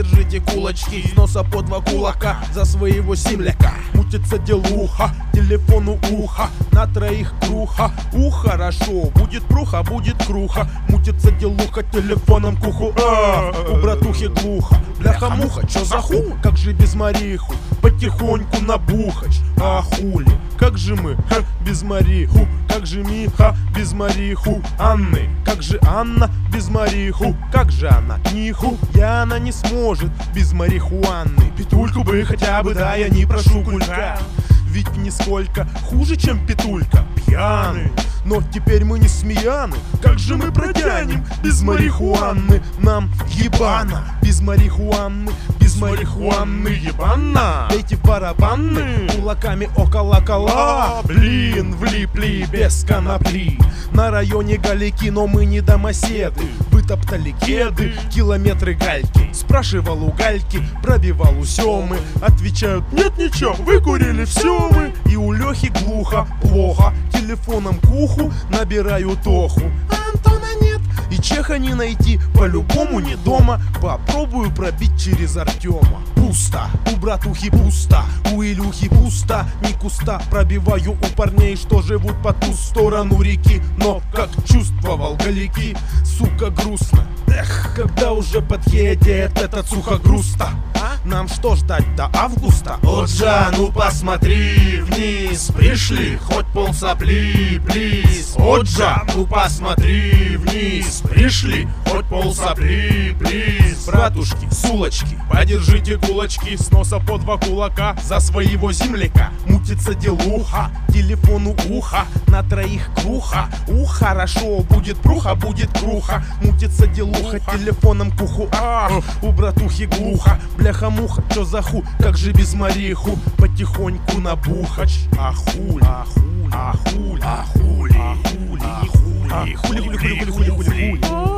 подержите кулачки, с носа по 2 кулака за своего земляка. Мутится делуха, телефону ухо, на 3 круха. Хорошо, будет пруха, будет круха. Мутится делуха, телефоном к уху. У братухи глухо, бляха-муха, чё за ху? Как же без Мариху, потихоньку набухач. А хули, как же мы без Мариху? Как же Миха без Мариху? Анны, как же Анна без Мариху? Как же она? Ниху, она не сможет без марихуаны. Петульку бы хотя бы, да, я не прошу кулька. Ведь нисколько хуже, чем Петулька. Пьяны, но теперь мы не смеяны. Как же мы протянем без марихуаны? Нам ебано без марихуаны. Без марихуаны ебано. Эти барабаны кулаками около кола. Блин, влипли без конопли. На районе галики, но мы не домоседы. Вытоптали кеды, километры гальки. Спрашивал у гальки, пробивал у Семы. Отвечают: нет ничего, выкурили все мы. И у Лехи глухо, плохо. Телефоном к уху набираю Тоху. Антона нет, и Чеха не найти. По-любому не дома. Попробую пробить через Артема. Пусто, у братухи пусто, у Илюхи пусто. Ни куста, пробиваю у парней, что живут по ту сторону реки. Но, как чувствовал галики, сука, грустно. Эх, когда уже подъедет этот сухогруз-то? Нам что ждать до августа? Оджа, ну посмотри вниз, пришли хоть полсопли, плиз. Оджа, ну посмотри вниз, пришли хоть полсопли, плиз. Братушки, сулочки, подержите кулачки, с носа по 2 кулака за своего земляка. Мутится делуха, телефону ухо, на 3 круха. Хорошо, будет пруха, будет круха. Мутится делуха, телефоном к уху. У братухи глухо, бляха-муха, чё за ху? Как же без Мариху? Потихоньку набухач. Хули, хули, хули, хули, хули, хули, хули, хули, хули, хули, хули, хули.